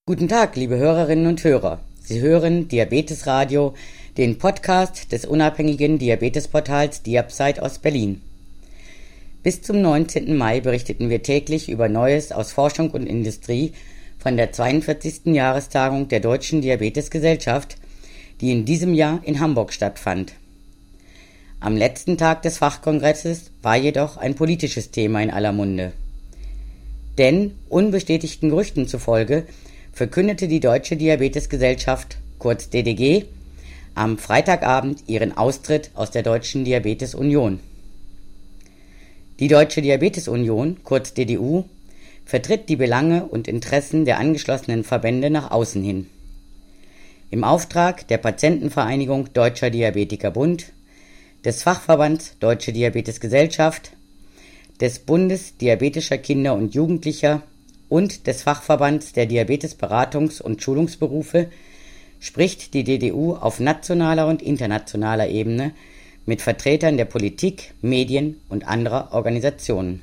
Guten Tag, liebe Hörerinnen und Hörer. Sie hören Diabetes Radio, den Podcast des unabhängigen Diabetesportals Diabsite aus Berlin. Bis zum 19. Mai berichteten wir täglich über Neues aus Forschung und Industrie von der 42. Jahrestagung der Deutschen Diabetesgesellschaft, die in diesem Jahr in Hamburg stattfand. Am letzten Tag des Fachkongresses war jedoch ein politisches Thema in aller Munde. Denn unbestätigten Gerüchten zufolge verkündete die Deutsche Diabetesgesellschaft, kurz DDG, am Freitagabend ihren Austritt aus der Deutschen Diabetesunion. Die Deutsche Diabetesunion, kurz DDU, vertritt die Belange und Interessen der angeschlossenen Verbände nach außen hin. Im Auftrag der Patientenvereinigung Deutscher Diabetikerbund, des Fachverbands Deutsche Diabetesgesellschaft, des Bundes Diabetischer Kinder und Jugendlicher und des Fachverbands der Diabetesberatungs- und Schulungsberufe spricht die DDU auf nationaler und internationaler Ebene mit Vertretern der Politik, Medien und anderer Organisationen.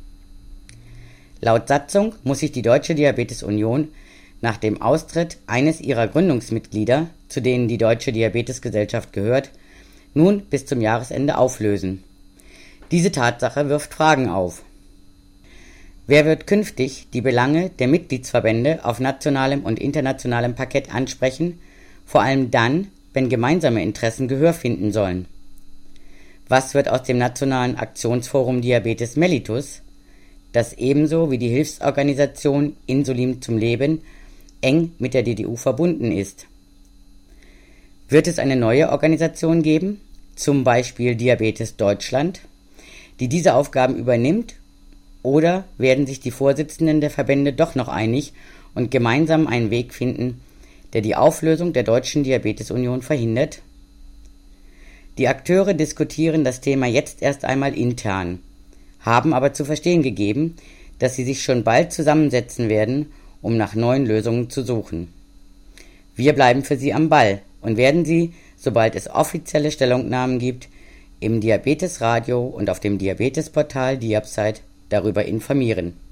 Laut Satzung muss sich die Deutsche Diabetesunion nach dem Austritt eines ihrer Gründungsmitglieder, zu denen die Deutsche Diabetesgesellschaft gehört, nun bis zum Jahresende auflösen. Diese Tatsache wirft Fragen auf. Wer wird künftig die Belange der Mitgliedsverbände auf nationalem und internationalem Parkett ansprechen, vor allem dann, wenn gemeinsame Interessen Gehör finden sollen? Was wird aus dem Nationalen Aktionsforum Diabetes Mellitus, das ebenso wie die Hilfsorganisation Insulin zum Leben eng mit der DDU verbunden ist? Wird es eine neue Organisation geben, zum Beispiel Diabetes Deutschland, die diese Aufgaben übernimmt? Oder werden sich die Vorsitzenden der Verbände doch noch einig und gemeinsam einen Weg finden, der die Auflösung der Deutschen Diabetesunion verhindert? Die Akteure diskutieren das Thema jetzt erst einmal intern, haben aber zu verstehen gegeben, dass sie sich schon bald zusammensetzen werden, um nach neuen Lösungen zu suchen. Wir bleiben für Sie am Ball und werden Sie, sobald es offizielle Stellungnahmen gibt, im Diabetesradio und auf dem Diabetesportal Diabsite darüber informieren.